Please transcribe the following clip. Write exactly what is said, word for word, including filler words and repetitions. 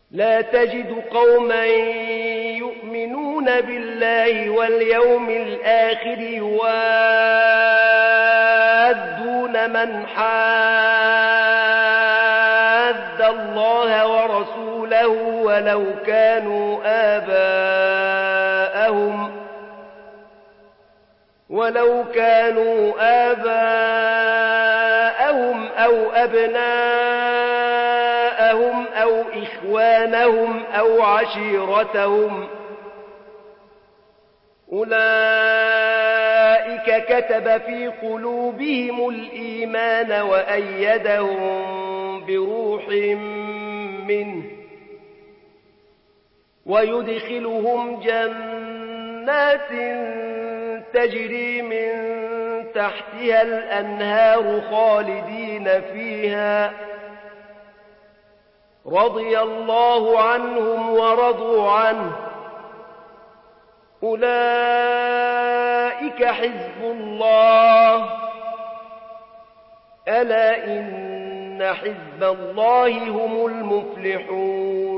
لا تجد قوما يؤمنون بالله واليوم الآخر يوادون من حاد الله ورسوله ولو كانوا آباءهم ولو كانوا آباءهم أو أبناءهم أو إخوانهم أو عشيرتهم أولئك كتب في قلوبهم الإيمان وأيدهم بروح منه ويدخلهم جنات تجري من تحتها الأنهار خالدين فيها رضي الله عنهم ورضوا عنه أولئك حزب الله ألا إن حزب الله هم المفلحون